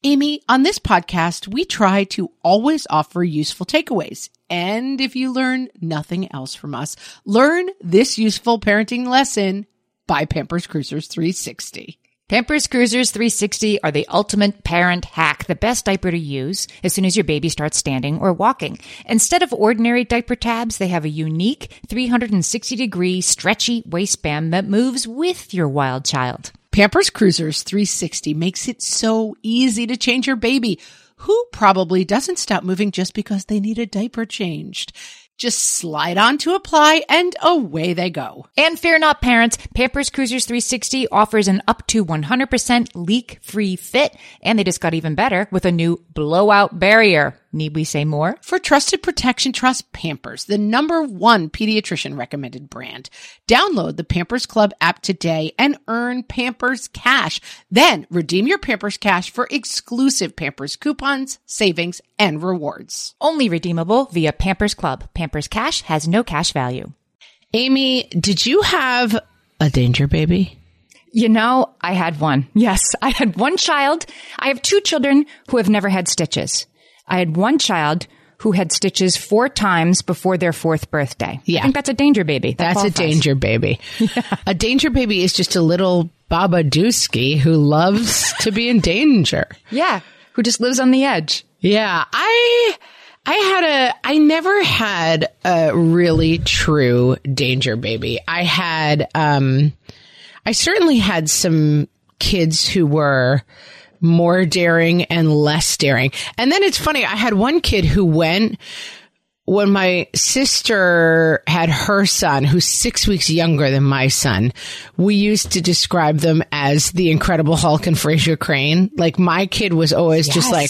Amy, on this podcast, we try to always offer useful takeaways. And if you learn nothing else from us, learn this useful parenting lesson by Pampers Cruisers 360. Pampers Cruisers 360 are the ultimate parent hack, the best diaper to use as soon as your baby starts standing or walking. Instead of ordinary diaper tabs, they have a unique 360-degree stretchy waistband that moves with your wild child. Pampers Cruisers 360 makes it so easy to change your baby, who probably doesn't stop moving just because they need a diaper changed. Just slide on to apply and away they go. And fear not, parents, Pampers Cruisers 360 offers an up to 100% leak-free fit, and they just got even better with a new blowout barrier. Need we say more? For trusted protection, trust Pampers, the #1 pediatrician recommended brand. Download the Pampers Club app today and earn Pampers Cash. Then redeem your Pampers Cash for exclusive Pampers coupons, savings, and rewards. Only redeemable via Pampers Club. Pampers Cash has no cash value. Amy, did you have a danger baby? You know, I had one. Yes, I had one child. I have 2 children who have never had stitches. I had one child who had stitches 4 times before their 4th birthday. Yeah. I think that's a danger baby. That's a danger baby. Yeah. A danger baby is just a little Babadooski who loves to be in danger. Yeah, who just lives on the edge. Yeah, I never had a really true danger baby. I certainly had some kids who were more daring and less daring. And then it's funny, I had one kid who when my sister had her son, who's 6 weeks younger than my son, we used to describe them as the Incredible Hulk and Fraser Crane. Like, my kid was always just like,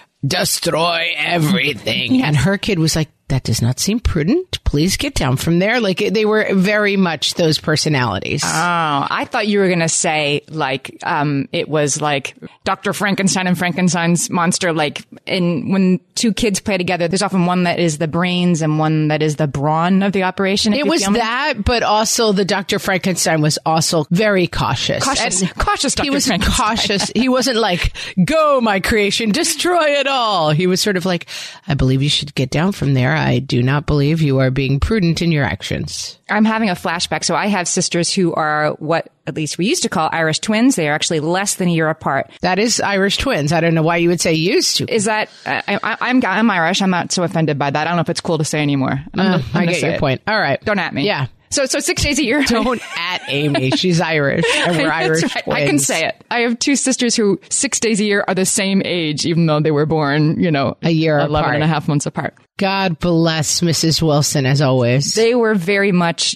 destroy everything. Yes. And her kid was like, that does not seem prudent. Please get down from there. Like, they were very much those personalities. Oh, I thought you were going to say, like, it was like Dr. Frankenstein and Frankenstein's monster. Like, when 2 kids play together, there's often one that is the brains and one that is the brawn of the operation. It was that, but also the Dr. Frankenstein was also very cautious. Cautious Dr. He was Frankenstein. cautious. He wasn't like, go, my creation, destroy it all. He was sort of like, I believe you should get down from there. I do not believe you are being prudent in your actions. I'm having a flashback. So I have sisters who are what at least we used to call Irish twins. They are actually less than a year apart. That is Irish twins. I don't know why you would say used to. Is that, I'm Irish. I'm not so offended by that. I don't know if it's cool to say anymore. I get your point. All right. Don't at me. Yeah. So 6 days a year. Don't at Amy. She's Irish. And we're Irish right. twins. I can say it. I have 2 sisters who 6 days a year are the same age, even though they were born, a year 11 apart. and a half months apart. God bless Mrs. Wilson, as always. They were very much,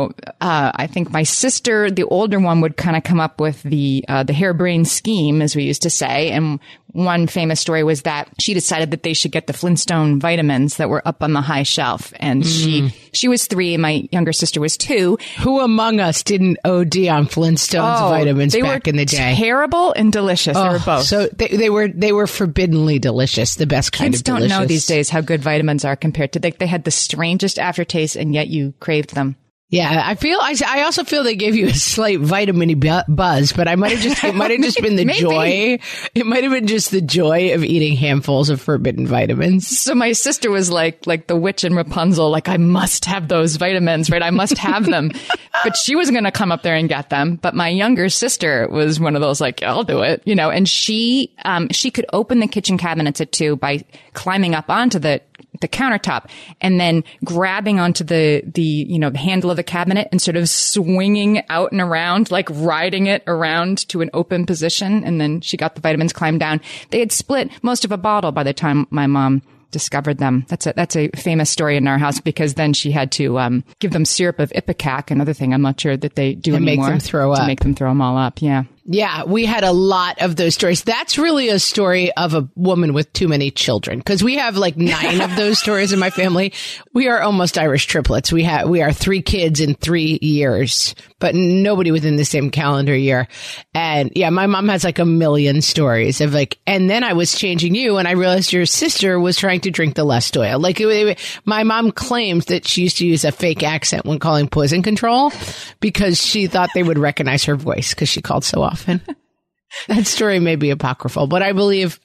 I think my sister, the older one, would kind of come up with the harebrained scheme, as we used to say. And one famous story was that she decided that they should get the Flintstone vitamins that were up on the high shelf. And she was 3 and my younger sister was 2. Who among us didn't OD on Flintstone's vitamins back in the day? Terrible and delicious. They were both. So they were forbiddenly delicious, the best kind Kids of delicious. Kids don't know these days how good vitamins are compared to they had the strangest aftertaste and yet you craved them. Yeah, I also feel they gave you a slight vitamin-y buzz, but it might have just been the joy. It might have been just the joy of eating handfuls of forbidden vitamins. So my sister was like the witch in Rapunzel, like, I must have those vitamins, right? I must have them. But she was going to come up there and get them. But my younger sister was one of those like, I'll do it, and she could open the kitchen cabinets at 2 by climbing up onto the countertop and then grabbing onto the handle of the cabinet and sort of swinging out and around, like riding it around to an open position. And then she got the vitamins, climbed down. They had split most of a bottle by the time my mom discovered them. That's a famous story in our house because then she had to give them syrup of Ipecac, another thing I'm not sure that they do anymore. Make them throw up. To make them throw them all up, yeah. Yeah, we had a lot of those stories. That's really a story of a woman with too many children because we have like 9 of those stories in my family. We are almost Irish triplets. We are 3 kids in 3 years, but nobody within the same calendar year. And yeah, my mom has like a million stories of like, and then I was changing you and I realized your sister was trying to drink the less oil. Like my mom claimed that she used to use a fake accent when calling poison control because she thought they would recognize her voice because she called so often. That story may be apocryphal, but I believe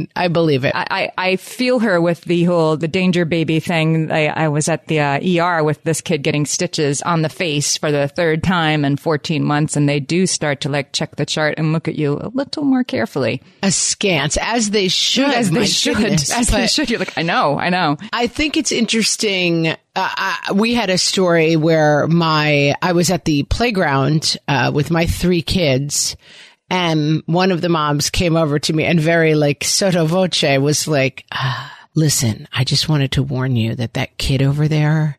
it. I feel her with the danger baby thing. I was at the ER with this kid getting stitches on the face for the third time in 14 months. And they do start to like check the chart and look at you a little more carefully. Askance, as they should. They should. You're like, I know. I think it's interesting. We had a story where I was at the playground with my 3 kids. And one of the moms came over to me and very like sotto voce was like, listen, I just wanted to warn you that kid over there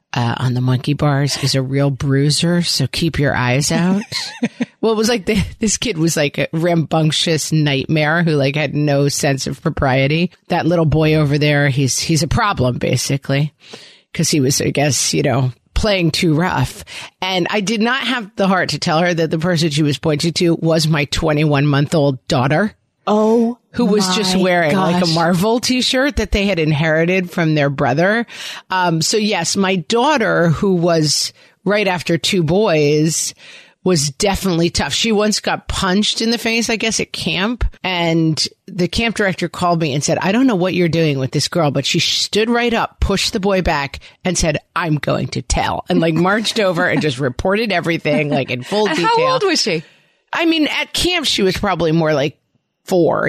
on the monkey bars is a real bruiser. So keep your eyes out. Well, it was like this kid was like a rambunctious nightmare who like had no sense of propriety. That little boy over there, he's a problem basically because he was, I guess, playing too rough. And I did not have the heart to tell her that the person she was pointing to was my 21-month-old daughter. Oh, who was just wearing like a Marvel t-shirt that they had inherited from their brother. So yes, my daughter, who was right after 2 boys, was definitely tough. She once got punched in the face, I guess, at camp. And the camp director called me and said, I don't know what you're doing with this girl, but she stood right up, pushed the boy back and said, I'm going to tell. And like marched over and just reported everything like in full detail. How old was she? I mean, at camp, she was probably more like 4,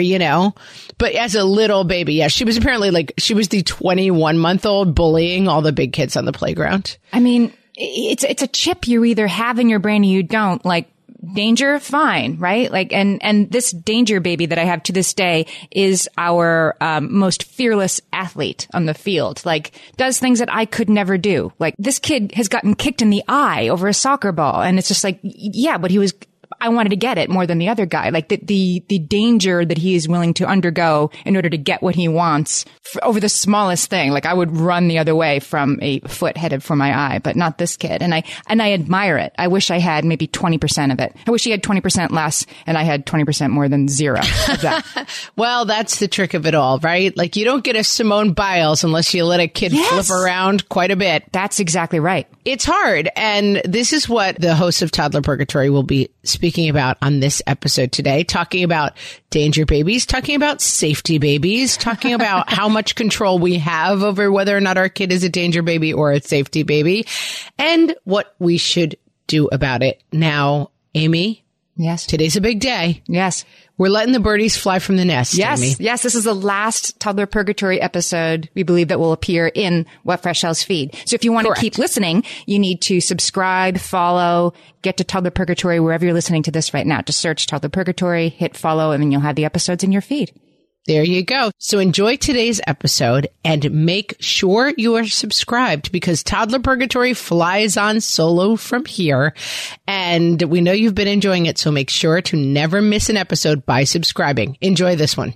but as a little baby, yeah, she was apparently she was the 21-month-old bullying all the big kids on the playground. I mean, it's a chip you either have in your brain or you don't. Like danger, fine, right? Like, and this danger baby that I have to this day is our most fearless athlete on the field. Like, does things that I could never do. Like, this kid has gotten kicked in the eye over a soccer ball, and it's just like, yeah, but I wanted to get it more than the other guy. Like the danger that he is willing to undergo in order to get what he wants over the smallest thing. Like I would run the other way from a foot headed for my eye, but not this kid. And I admire it. I wish I had maybe 20% of it. I wish he had 20% less and I had 20% more than 0 of that. Well, that's the trick of it all, right? Like you don't get a Simone Biles unless you let a kid flip around quite a bit. That's exactly right. It's hard. And this is what the hosts of Toddler Purgatory will be speaking about on this episode today, talking about danger babies, talking about safety babies, talking about how much control we have over whether or not our kid is a danger baby or a safety baby, and what we should do about it. Now, Amy. Yes. Today's a big day. Yes. We're letting the birdies fly from the nest. Yes. Amy. Yes. This is the last Toddler Purgatory episode we believe that will appear in What Fresh Hell's feed. So if you want to keep listening, you need to subscribe, follow, get to Toddler Purgatory wherever you're listening to this right now. Just search Toddler Purgatory, hit follow, and then you'll have the episodes in your feed. There you go. So enjoy today's episode and make sure you are subscribed because Toddler Purgatory flies on solo from here. And we know you've been enjoying it, so make sure to never miss an episode by subscribing. Enjoy this one.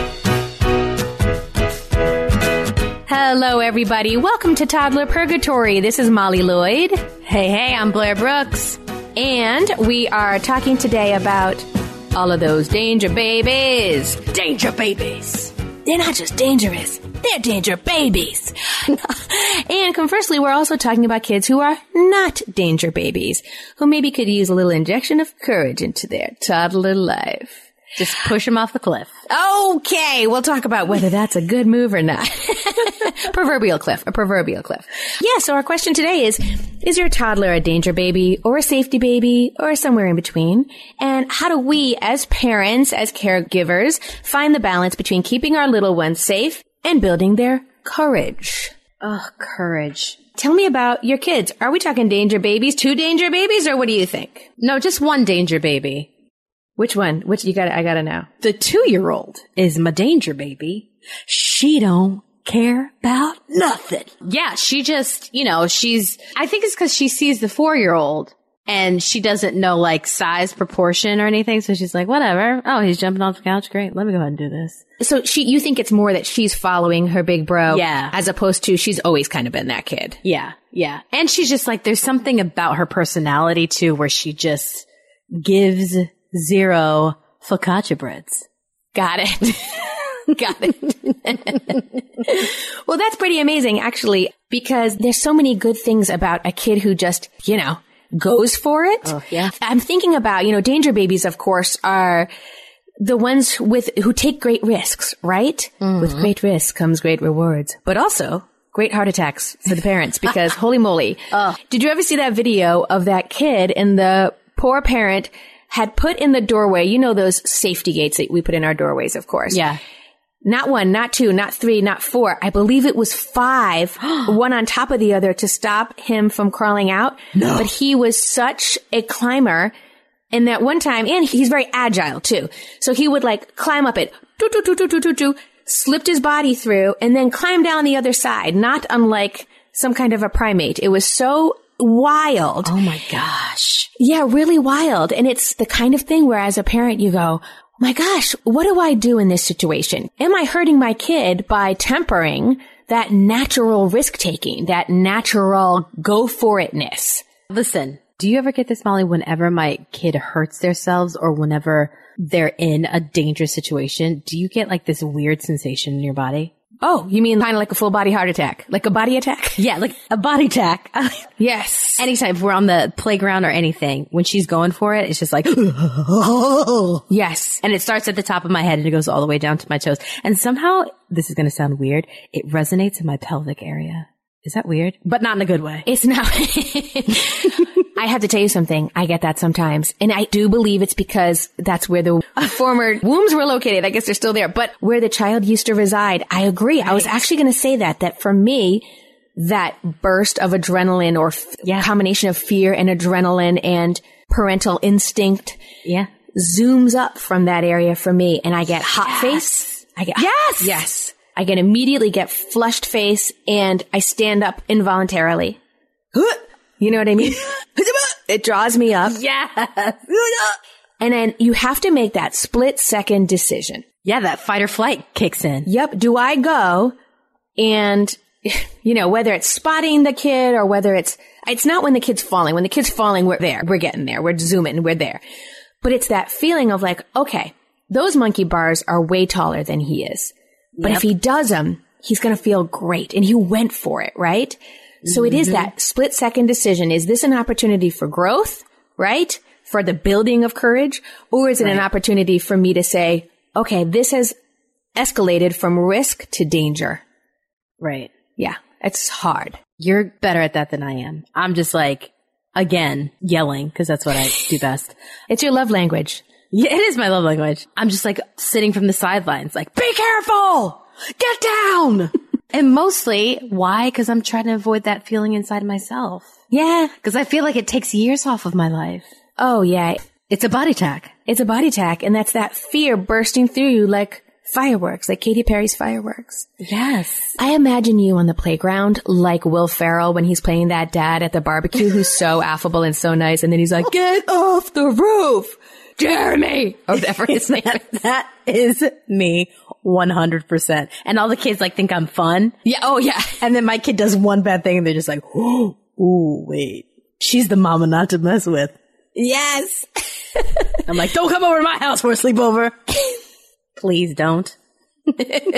Hello, everybody. Welcome to Toddler Purgatory. This is Molly Lloyd. Hey, I'm Blair Brooks. And we are talking today about all of those danger babies. Danger babies. They're not just dangerous. They're danger babies. And conversely, we're also talking about kids who are not danger babies, who maybe could use a little injection of courage into their toddler life. Just push them off the cliff. Okay, we'll talk about whether that's a good move or not. A proverbial cliff. Yeah, so our question today is your toddler a danger baby or a safety baby or somewhere in between? And how do we as parents, as caregivers, find the balance between keeping our little ones safe and building their courage? Oh, courage. Tell me about your kids. Are we talking danger babies, 2 danger babies, or what do you think? No, just 1 danger baby. Which one? I gotta know. The 2-year-old is my danger baby. She don't care about nothing. Yeah, she just, I think it's because she sees the 4-year-old and she doesn't know like size proportion or anything. So she's like, whatever. Oh, he's jumping off the couch. Great. Let me go ahead and do this. So you think it's more that she's following her big bro. Yeah. As opposed to she's always kind of been that kid. Yeah. Yeah. And she's just like, there's something about her personality too, where she just gives 0 focaccia breads. Got it. Got it. Well, that's pretty amazing, actually, because there's so many good things about a kid who just, goes for it. Oh, yeah. I'm thinking about, danger babies, of course, are the ones who take great risks, right? Mm-hmm. With great risk comes great rewards, but also great heart attacks for the parents because holy moly. Did you ever see that video of that kid and the poor parent had put in the doorway, those safety gates that we put in our doorways, of course. Yeah. Not 1, not 2, not 3, not 4. I believe it was 5, one on top of the other to stop him from crawling out. No. But he was such a climber. And that one time, and he's very agile too. So he would climb up it, slipped his body through, and then climb down the other side, not unlike some kind of a primate. It was so wild. Oh my gosh. Yeah, really wild. And it's the kind of thing where as a parent you go, my gosh, what do I do in this situation? Am I hurting my kid by tempering that natural risk-taking, that natural go-for-itness? Listen, do you ever get this, Molly, whenever my kid hurts themselves or whenever they're in a dangerous situation, do you get this weird sensation in your body? Oh, you mean kind of like a full body heart attack? Like a body attack? Yeah, like a body attack. Yes. Anytime if we're on the playground or anything, when she's going for it, it's just like, yes. And it starts at the top of my head and it goes all the way down to my toes. And somehow, this is going to sound weird, it resonates in my pelvic area. Is that weird? But not in a good way. It's not. I have to tell you something. I get that sometimes. And I do believe it's because that's where the former wombs were located. I guess they're still there. But where the child used to reside, I agree. Right. I was actually going to say that for me, that burst of adrenaline or combination of fear and adrenaline and parental instinct zooms up from that area for me. And I get hot face. Yes. I can immediately get flushed face and I stand up involuntarily. You know what I mean? It draws me up. Yes. And then you have to make that split-second decision. Yeah, that fight or flight kicks in. Yep. Do I go and, whether it's spotting the kid or whether it's not when the kid's falling. When the kid's falling, we're there. We're getting there. We're zooming. We're there. But it's that feeling of okay, those monkey bars are way taller than he is. But if he does them, he's going to feel great. And he went for it, right? So it is that split-second decision. Is this an opportunity for growth, right? For the building of courage? Or is it an opportunity for me to say, okay, this has escalated from risk to danger? Right. Yeah, it's hard. You're better at that than I am. I'm just again, yelling, because that's what I do best. It's your love language. Yeah, it is my love language. I'm just sitting from the sidelines, be careful! Get down! And mostly, why? Because I'm trying to avoid that feeling inside myself. Yeah. Because I feel like it takes years off of my life. Oh, yeah. It's a body attack. It's a body attack. And that's that fear bursting through you like fireworks, like Katy Perry's fireworks. Yes. I imagine you on the playground like Will Ferrell when he's playing that dad at the barbecue who's so affable and so nice. And then he's like, get off the roof, Jeremy! Or whatever his name is. That is me 100%. And all the kids think I'm fun. Yeah. Oh, yeah. And then my kid does one bad thing and they're just like, ooh, wait. She's the mama not to mess with. Yes. I'm like, don't come over to my house for a sleepover. Please don't. But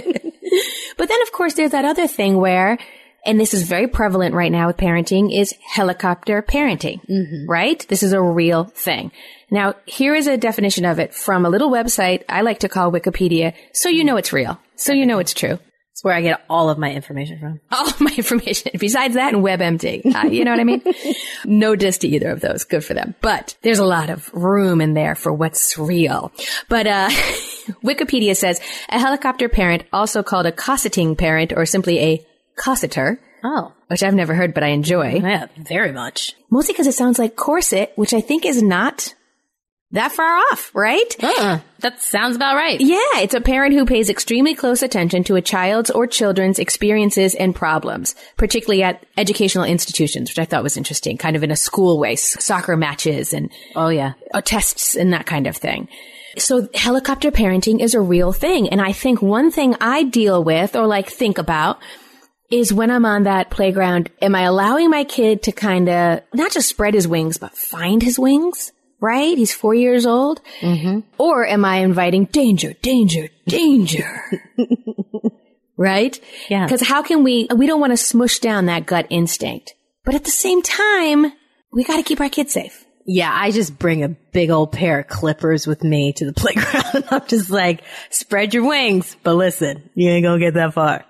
then, of course, there's that other thing where, and this is very prevalent right now with parenting, is helicopter parenting, right? This is a real thing. Now, here is a definition of it from a little website I like to call Wikipedia, so you know it's real, so you know it's true. It's where I get all of my information from. All of my information. Besides that and WebMD. You know what I mean? No diss to either of those. Good for them. But there's a lot of room in there for what's real. But Wikipedia says, a helicopter parent, also called a cosseting parent or simply a cosseter. Oh. Which I've never heard, but I enjoy. Yeah, very much. Mostly because it sounds like corset, which I think is not that far off, right? That sounds about right. Yeah, it's a parent who pays extremely close attention to a child's or children's experiences and problems, particularly at educational institutions, which I thought was interesting, kind of in a school way, soccer matches and tests and that kind of thing. So helicopter parenting is a real thing. And I think one thing I deal with or think about is when I'm on that playground, am I allowing my kid to kind of not just spread his wings, but find his wings? Right? He's 4 years old. Mm-hmm. Or am I inviting danger, danger, danger? Right? Yeah. Because how can we don't want to smush down that gut instinct. But at the same time, we got to keep our kids safe. Yeah, I just bring a big old pair of clippers with me to the playground. I'm just like, spread your wings, but listen, you ain't gonna get that far.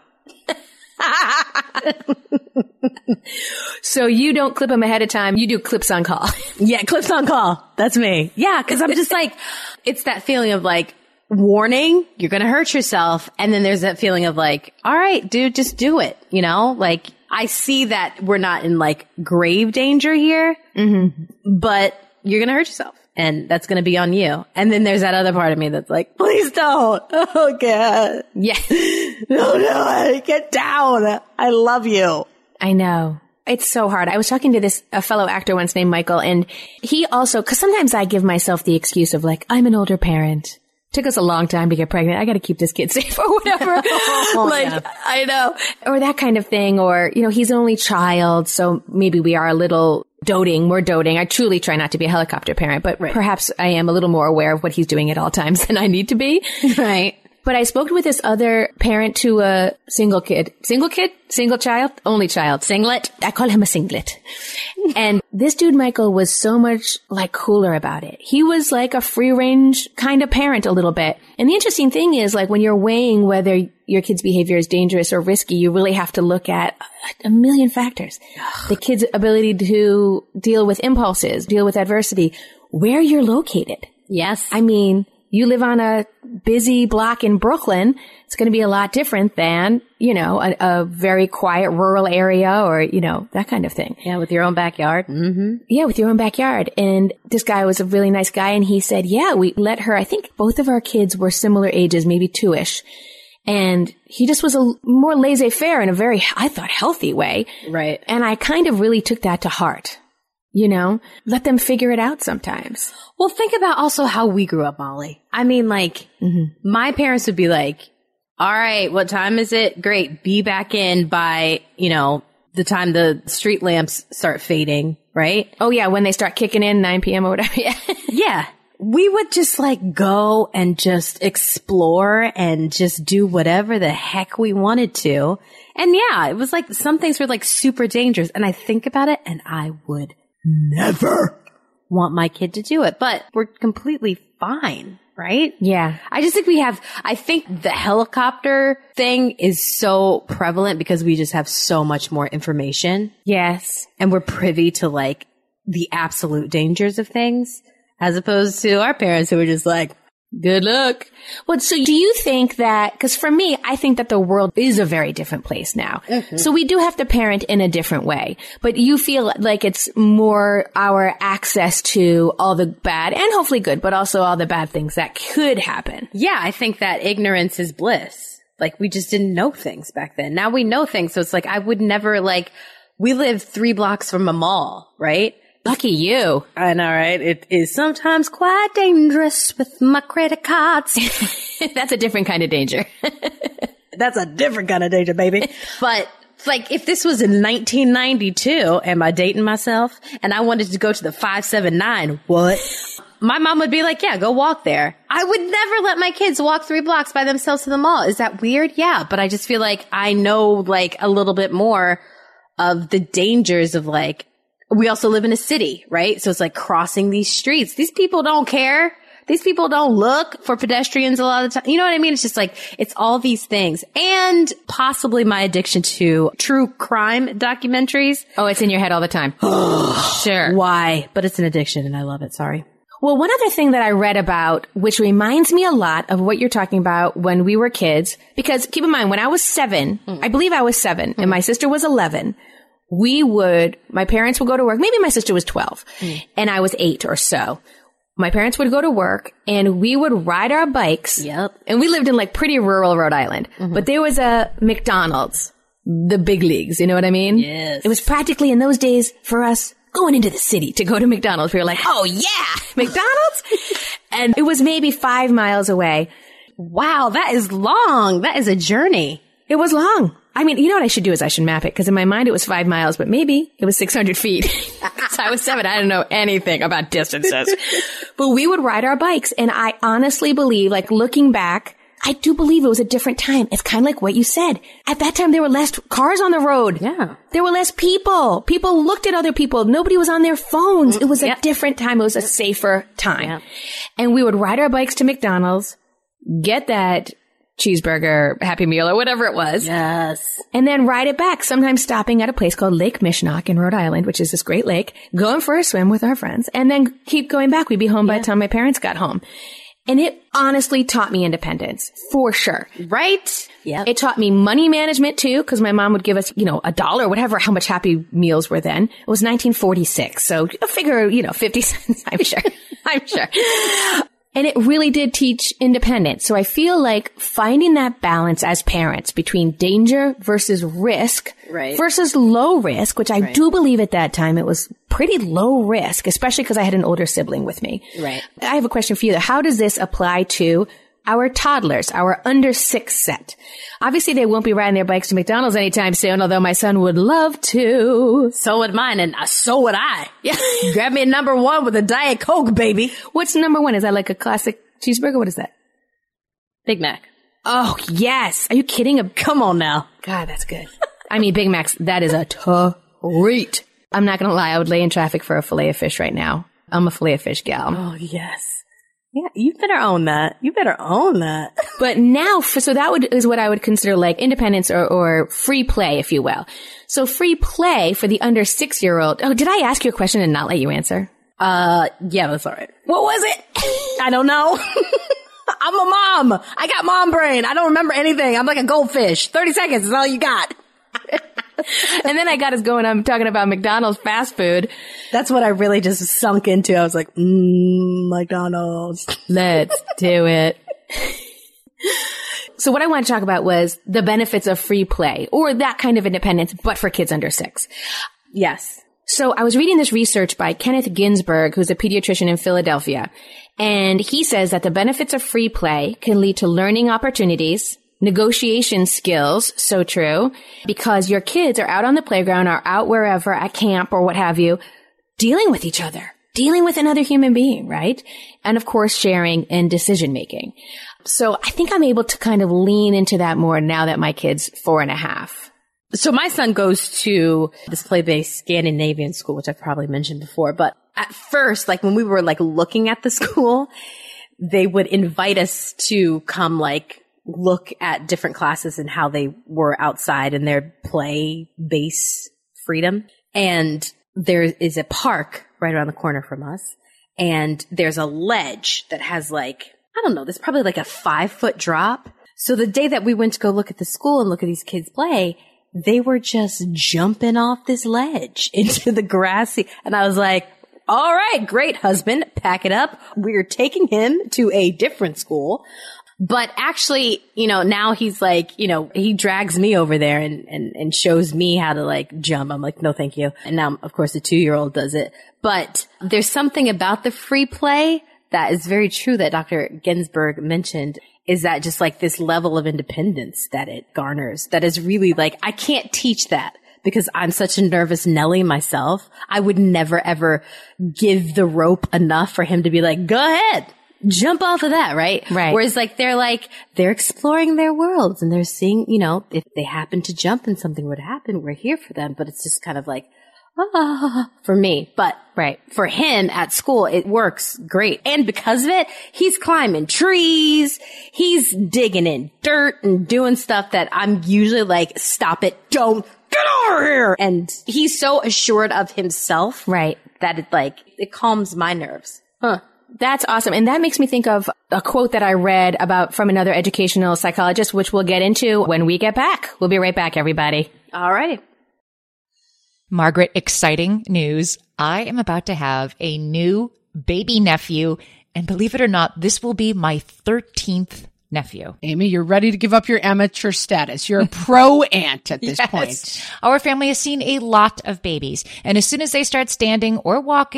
So you don't clip them ahead of time. You do clips on call. Yeah, clips on call. That's me. Yeah, because I'm just like, it's that feeling of like, warning, you're gonna hurt yourself. And then there's that feeling of like, all right, dude, just do it. You know, like, I see that we're not in like grave danger here, but you're going to hurt yourself and that's going to be on you. And then there's that other part of me that's like, please don't. Oh God. Yeah. No, get down. I love you. I know. It's so hard. I was talking to a fellow actor once named Michael, and he also, cause sometimes I give myself the excuse of like, I'm an older parent. Took us a long time to get pregnant. I got to keep this kid safe or whatever. I know. Or that kind of thing. Or, you know, he's an only child. So maybe we are a little doting. We're doting. I truly try not to be a helicopter parent, but perhaps I am a little more aware of what he's doing at all times than I need to be. Right. But I spoke with this other parent to a single child, only child, singlet. I call him a singlet. And this dude, Michael, was so much like cooler about it. He was like a free range kind of parent a little bit. And the interesting thing is like when you're weighing whether your kid's behavior is dangerous or risky, you really have to look at a million factors. The kid's ability to deal with impulses, deal with adversity, where you're located. Yes. I mean, you live on a busy block in Brooklyn, it's going to be a lot different than, you know, a very quiet rural area or, you know, that kind of thing. Yeah, with your own backyard. Mm-hmm. Yeah, with your own backyard. And this guy was a really nice guy. And he said, yeah, we let her, I think both of our kids were similar ages, maybe 2-ish. And he just was a more laissez-faire in a very, I thought, healthy way. Right. And I kind of really took that to heart. You know, let them figure it out sometimes. Well, think about also how we grew up, Molly. I mean, like, my parents would be like, all right, what time is it? Great. Be back in by, you know, the time the street lamps start fading, right? Oh, yeah. When they start kicking in 9 p.m. or whatever. Yeah. Yeah. We would just like go and just explore and just do whatever the heck we wanted to. And yeah, it was like some things were like super dangerous. And I think about it and I would never want my kid to do it, but we're completely fine, right? Yeah. I just think I think the helicopter thing is so prevalent because we just have so much more information. Yes. And we're privy to like the absolute dangers of things as opposed to our parents who were just like, good luck. Well, so do you think that, because for me, I think that the world is a very different place now. Mm-hmm. So we do have to parent in a different way, but you feel like it's more our access to all the bad and hopefully good, but also all the bad things that could happen. Yeah, I think that ignorance is bliss. Like we just didn't know things back then. Now we know things. So it's like, I would never like, we live 3 blocks from a mall, right? Lucky you. I know, right? It is sometimes quite dangerous with my credit cards. That's a different kind of danger. That's a different kind of danger, baby. But like, if this was in 1992, am I dating myself? And I wanted to go to the 579, what? My mom would be like, yeah, go walk there. I would never let my kids walk 3 blocks by themselves to the mall. Is that weird? Yeah. But I just feel like I know like a little bit more of the dangers of like, we also live in a city, right? So it's like crossing these streets. These people don't care. These people don't look for pedestrians a lot of the time. You know what I mean? It's just like, it's all these things. And possibly my addiction to true crime documentaries. Oh, it's in your head all the time. Sure. Why? But it's an addiction and I love it. Sorry. Well, one other thing that I read about, which reminds me a lot of what you're talking about when we were kids, because keep in mind, when I was 7, I believe I was 7, and my sister was 11, my parents would go to work. Maybe my sister was 12 and I was 8 or so. My parents would go to work and we would ride our bikes. Yep. And we lived in like pretty rural Rhode Island, but there was a McDonald's, the big leagues. You know what I mean? Yes. It was practically in those days for us going into the city to go to McDonald's. We were like, oh yeah, McDonald's. And it was maybe 5 miles away. Wow. That is long. That is a journey. It was long. I mean, you know what I should do is I should map it because in my mind it was 5 miles, but maybe it was 600 feet. So I was 7. I didn't know anything about distances. But we would ride our bikes. And I honestly believe, like looking back, I do believe it was a different time. It's kind of like what you said. At that time, there were less cars on the road. Yeah. There were less people. People looked at other people. Nobody was on their phones. It was a different time. It was a safer time. Yeah. And we would ride our bikes to McDonald's, get that cheeseburger, Happy Meal, or whatever it was. Yes. And then ride it back, sometimes stopping at a place called Lake Mishnock in Rhode Island, which is this great lake, going for a swim with our friends, and then keep going back. We'd be home by the time my parents got home. And it honestly taught me independence, for sure. Right? Yeah. It taught me money management too, because my mom would give us, $1, whatever, how much Happy Meals were then. It was 1946. So figure, 50 cents, I'm sure. I'm sure. And it really did teach independence. So I feel like finding that balance as parents between danger versus risk versus low risk, which I do believe at that time it was pretty low risk, especially because I had an older sibling with me. Right. I have a question for you though. How does this apply to our toddlers, our under 6 set? Obviously, they won't be riding their bikes to McDonald's anytime soon, although my son would love to. So would mine, and so would I. Yeah. Grab me a number 1 with a Diet Coke, baby. What's number 1? Is that like a classic cheeseburger? What is that? Big Mac. Oh, yes. Are you kidding? Come on now. God, that's good. I mean, Big Macs, that is a treat. I'm not going to lie. I would lay in traffic for a fillet of fish right now. I'm a fillet of fish gal. Oh, yes. Yeah, you better own that. You better own that. But now, so that is what I would consider like independence or free play, if you will. So free play for the under 6-year-old. Oh, did I ask you a question and not let you answer? Yeah, that's all right. What was it? I don't know. I'm a mom. I got mom brain. I don't remember anything. I'm like a goldfish. 30 seconds is all you got. And then I got us going. I'm talking about McDonald's fast food. That's what I really just sunk into. I was like, McDonald's. Let's do it. So what I want to talk about was the benefits of free play or that kind of independence, but for kids under 6. Yes. So I was reading this research by Kenneth Ginsberg, who's a pediatrician in Philadelphia. And he says that the benefits of free play can lead to learning opportunities, negotiation skills, so true, because your kids are out on the playground or out wherever at camp or what have you, dealing with each other, dealing with another human being, right? And of course, sharing and decision making. So I think I'm able to kind of lean into that more now that my kid's 4.5. So my son goes to this play-based Scandinavian school, which I've probably mentioned before. But at first, like when we were like looking at the school, they would invite us to come like look at different classes and how they were outside in their play-based freedom. And there is a park right around the corner from us. And there's a ledge that has like, I don't know, there's probably like a 5-foot drop. So the day that we went to go look at the school and look at these kids play, they were just jumping off this ledge into the grassy. And I was like, all right, great husband, pack it up. We're taking him to a different school. But actually, now he's like, he drags me over there and shows me how to like jump. I'm like, no, thank you. And now, of course, the 2-year-old does it. But there's something about the free play that is very true that Dr. Ginsberg mentioned, is that just like this level of independence that it garners that is really like, I can't teach that because I'm such a nervous Nelly myself. I would never ever give the rope enough for him to be like, go ahead. Jump off of that, right? Right. Whereas they're exploring their worlds and they're seeing, if they happen to jump and something would happen, we're here for them. But it's just kind of like, for me. But for him at school, it works great. And because of it, he's climbing trees. He's digging in dirt and doing stuff that I'm usually like, stop it. Don't get over here. And he's so assured of himself. Right. That it calms my nerves. That's awesome. And that makes me think of a quote that I read from another educational psychologist, which we'll get into when we get back. We'll be right back, everybody. All righty. Margaret, exciting news. I am about to have a new baby nephew. And believe it or not, this will be my 13th nephew. Amy, you're ready to give up your amateur status. You're a pro aunt at this point. Our family has seen a lot of babies. And as soon as they start standing or walking,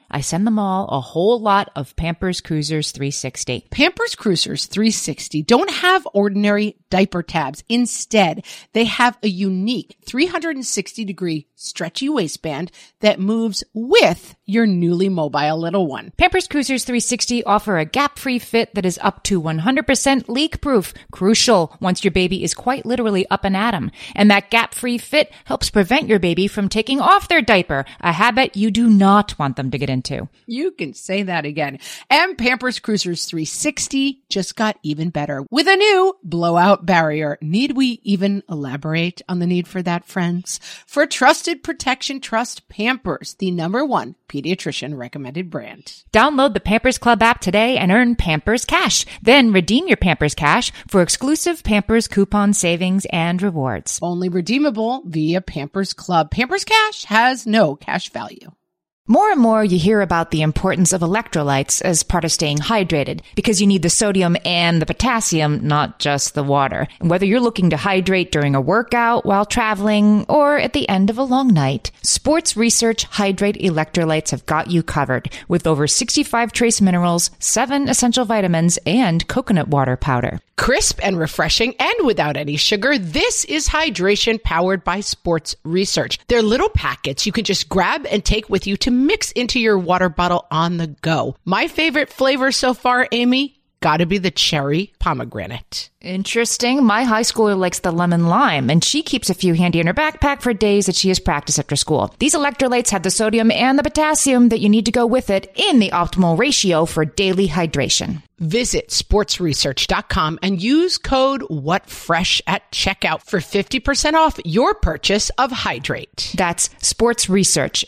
I send them all a whole lot of Pampers Cruisers 360. Pampers Cruisers 360 don't have ordinary diaper tabs. Instead, they have a unique 360-degree stretchy waistband that moves with your newly mobile little one. Pampers Cruisers 360 offer a gap-free fit that is up to 100% leak-proof. Crucial once your baby is quite literally up and at 'em. And that gap-free fit helps prevent your baby from taking off their diaper, a habit you do not want them to get into. You can say that again. And Pampers Cruisers 360 just got even better with a new blowout barrier. Need we even elaborate on the need for that, friends? For trusted protection, trust Pampers, the #1 pediatrician recommended brand. Download the Pampers Club app today and earn Pampers Cash. Then redeem your Pampers Cash for exclusive Pampers coupon savings and rewards. Only redeemable via Pampers Club. Pampers Cash has no cash value. More and more you hear about the importance of electrolytes as part of staying hydrated because you need the sodium and the potassium, not just the water. And whether you're looking to hydrate during a workout, while traveling, or at the end of a long night, Sports Research Hydrate Electrolytes have got you covered with over 65 trace minerals, 7 essential vitamins, and coconut water powder. Crisp and refreshing and without any sugar, this is hydration powered by Sports Research. They're little packets you can just grab and take with you to mix into your water bottle on the go. My favorite flavor so far, Amy, gotta be the cherry pomegranate. Interesting. My high schooler likes the lemon lime, and she keeps a few handy in her backpack for days that she has practice after school. These electrolytes have the sodium and the potassium that you need to go with it in the optimal ratio for daily hydration. Visit sportsresearch.com and use code WhatFresh at checkout for 50% off your purchase of Hydrate. That's Sports Research,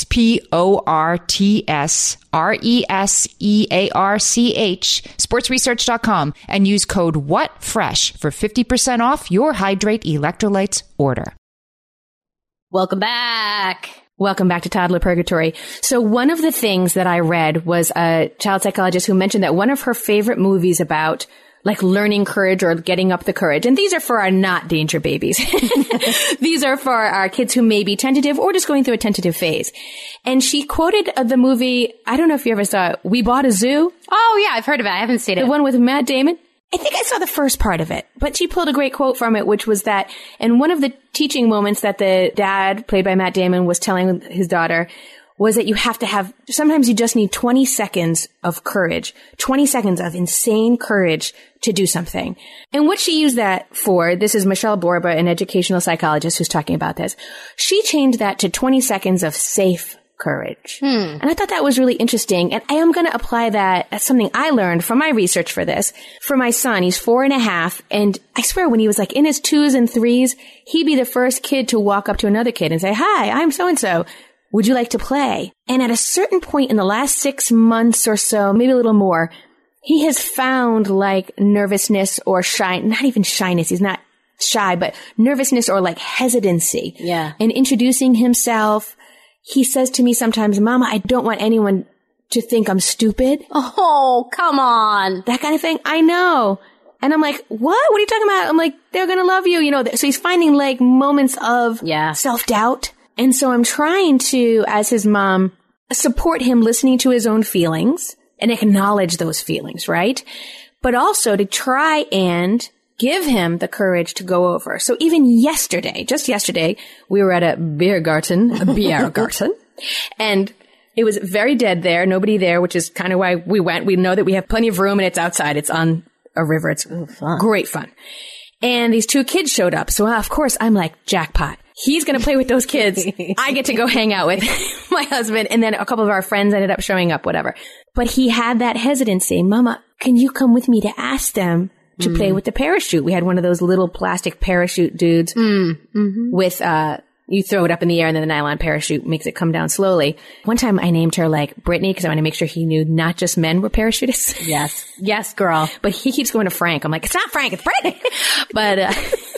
SPORTSRESEARCH, sportsresearch.com, and use code WhatFresh for 50% off your Hydrate electrolytes order. Welcome back. Welcome back to Toddler Purgatory. So one of the things that I read was a child psychologist who mentioned that one of her favorite movies about like learning courage or getting up the courage. And these are for our not danger babies. These are for our kids who may be tentative or just going through a tentative phase. And she quoted the movie, I don't know if you ever saw it, We Bought a Zoo. Oh, yeah, I've heard of it. I haven't seen it. The one with Matt Damon. I think I saw the first part of it, but she pulled a great quote from it, which was that, and one of the teaching moments that the dad, played by Matt Damon, was telling his daughter was that you have to have, sometimes you just need 20 seconds of courage, 20 seconds of insane courage to do something. And what she used that for, this is Michelle Borba, an educational psychologist who's talking about this. She changed that to 20 seconds of safe courage. And I thought that was really interesting. And I am going to apply that as something I learned from my research for this. For my son, he's 4.5. And I swear when he was like in his 2s and 3s, he'd be the first kid to walk up to another kid and say, "Hi, I'm so-and-so. Would you like to play?" And at a certain point in the last 6 months or so, maybe a little more, he has found like nervousness or not even shyness. He's not shy, but nervousness or like hesitancy. Yeah. In introducing himself. He says to me sometimes, "Mama, I don't want anyone to think I'm stupid." Oh, come on. That kind of thing. I know. And I'm like, what? What are you talking about? I'm like, they're going to love you. You know, so he's finding like moments of self-doubt. And so I'm trying to, as his mom, support him listening to his own feelings and acknowledge those feelings, right? But also to try and give him the courage to go over. So even yesterday, just yesterday, we were at a beer garden, and it was very dead there, nobody there, which is kind of why we went. We know that we have plenty of room and it's outside. It's on a river. It's great fun. And these 2 kids showed up. So of course I'm like, jackpot. He's going to play with those kids. I get to go hang out with my husband. And then a couple of our friends ended up showing up, whatever. But he had that hesitancy. "Mama, can you come with me to ask them to play with the parachute?" We had one of those little plastic parachute dudes with, you throw it up in the air and then the nylon parachute makes it come down slowly. One time I named her like Brittany because I want to make sure he knew not just men were parachutists. Yes. Yes, girl. But he keeps going to Frank. I'm like, "It's not Frank, it's Brittany." But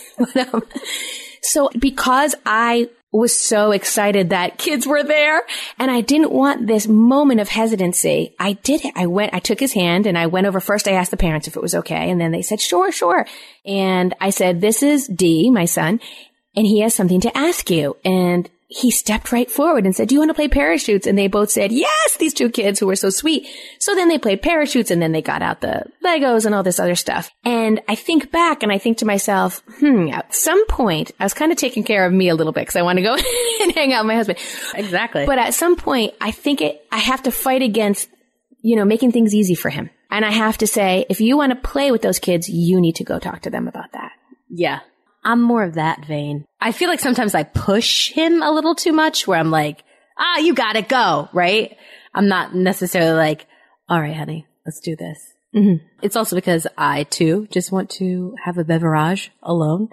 so because I was so excited that kids were there and I didn't want this moment of hesitancy, I did it. I took his hand and I went over. First, I asked the parents if it was okay. And then they said, sure. And I said, "This is D, my son, and he has something to ask you." And he stepped right forward and said, do you want to play parachutes? And they both said, yes, these two kids who were so sweet. So then they played parachutes and then they got out the Legos and all this other stuff. And I think back and I think to myself, at some point, I was kind of taking care of me a little bit because I want to go and hang out with my husband. Exactly. But at some point, I think I have to fight against, making things easy for him. And I have to say, if you want to play with those kids, you need to go talk to them about that. Yeah. I'm more of that vein. I feel like sometimes I push him a little too much where I'm like, you gotta go, right? I'm not necessarily like, all right, honey, let's do this. Mm-hmm. It's also because I, too, just want to have a beverage alone.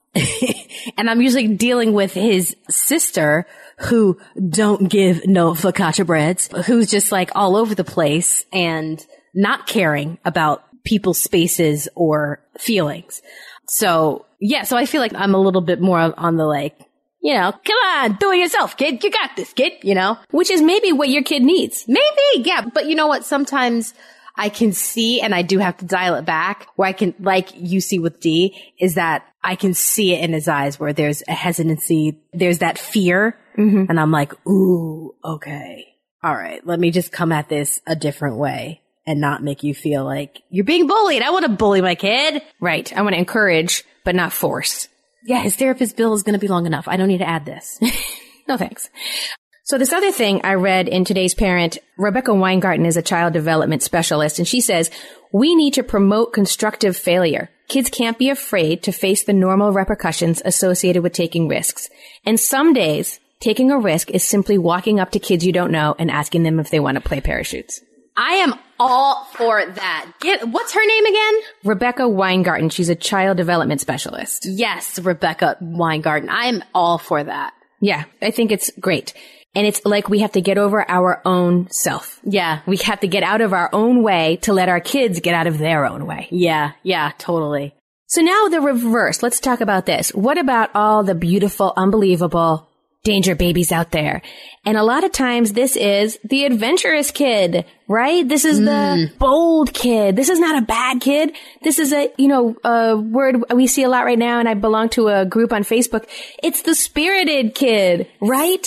And I'm usually dealing with his sister who don't give no focaccia breads, who's just like all over the place and not caring about people's spaces or feelings. So I feel like I'm a little bit more on the like, come on, do it yourself, kid. You got this, kid, Which is maybe what your kid needs. Maybe, yeah. But you know what? Sometimes I can see, and I do have to dial it back, where I can, like you see with D, is that I can see it in his eyes where there's a hesitancy, there's that fear, and I'm like, ooh, okay. All right, let me just come at this a different way. And not make you feel like you're being bullied. I want to bully my kid. Right. I want to encourage, but not force. Yeah, his therapist bill is going to be long enough. I don't need to add this. No thanks. So this other thing I read in Today's Parent, Rebecca Weingarten is a child development specialist, and she says, we need to promote constructive failure. Kids can't be afraid to face the normal repercussions associated with taking risks. And some days, taking a risk is simply walking up to kids you don't know and asking them if they want to play parachutes. I am all for that. What's her name again? Rebecca Weingarten. She's a child development specialist. Yes, Rebecca Weingarten. I am all for that. Yeah, I think it's great. And it's like we have to get over our own self. Yeah. We have to get out of our own way to let our kids get out of their own way. Yeah, totally. So now the reverse. Let's talk about this. What about all the beautiful, unbelievable danger babies out there? And a lot of times this is the adventurous kid, right? This is the bold kid. This is not a bad kid. This is a word we see a lot right now, and I belong to a group on Facebook. It's the spirited kid, right?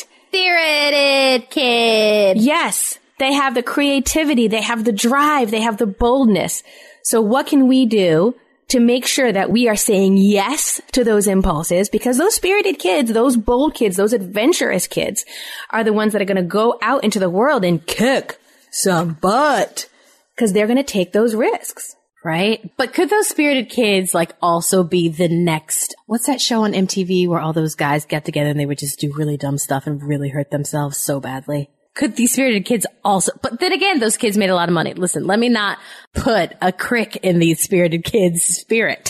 Spirited kid. Yes. They have the creativity. They have the drive. They have the boldness. So what can we do to make sure that we are saying yes to those impulses? Because those spirited kids, those bold kids, those adventurous kids are the ones that are going to go out into the world and kick some butt because they're going to take those risks. Right? But could those spirited kids like also be the next, what's that show on MTV where all those guys get together and they would just do really dumb stuff and really hurt themselves so badly? Could these spirited kids also, but then again, those kids made a lot of money. Listen, let me not put a crick in these spirited kids' spirit.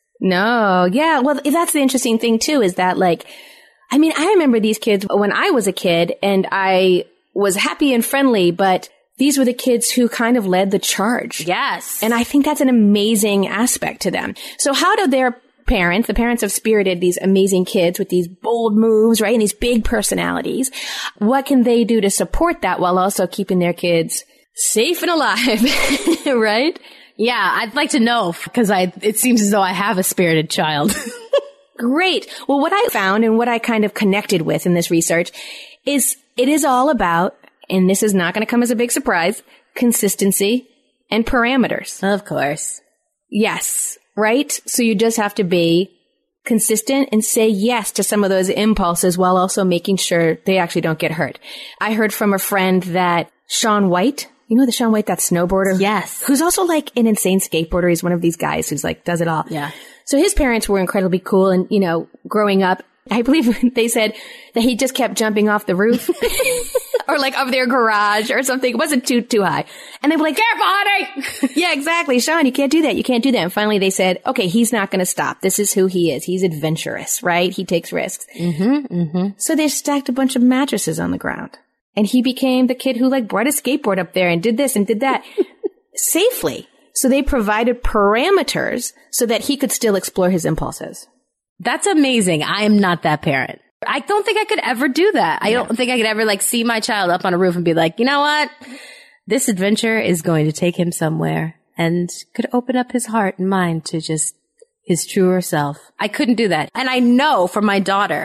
No. Yeah. Well, that's the interesting thing too, is that I remember these kids when I was a kid and I was happy and friendly, but these were the kids who kind of led the charge. Yes. And I think that's an amazing aspect to them. So how do their parents, the parents have spirited these amazing kids with these bold moves, right? And these big personalities. What can they do to support that while also keeping their kids safe and alive? Right? Yeah, I'd like to know because it seems as though I have a spirited child. Great. Well, what I found and what I kind of connected with in this research is it is all about, and this is not going to come as a big surprise, consistency and parameters. Of course. Yes. Right? So you just have to be consistent and say yes to some of those impulses while also making sure they actually don't get hurt. I heard from a friend that Shaun White, you know the Shaun White, that snowboarder? Yes. Who's also like an insane skateboarder. He's one of these guys who's like, does it all. Yeah. So his parents were incredibly cool and, growing up, I believe they said that he just kept jumping off the roof or like of their garage or something. It wasn't too high. And they were like, careful, honey. Yeah, exactly. Shaun, you can't do that. You can't do that. And finally they said, okay, he's not going to stop. This is who he is. He's adventurous, right? He takes risks. So they stacked a bunch of mattresses on the ground and he became the kid who brought his skateboard up there and did this and did that safely. So they provided parameters so that he could still explore his impulses. That's amazing. I am not that parent. I don't think I could ever do that. I don't think I could ever see my child up on a roof and be like, you know what? This adventure is going to take him somewhere and could open up his heart and mind to just his truer self. I couldn't do that. And I know for my daughter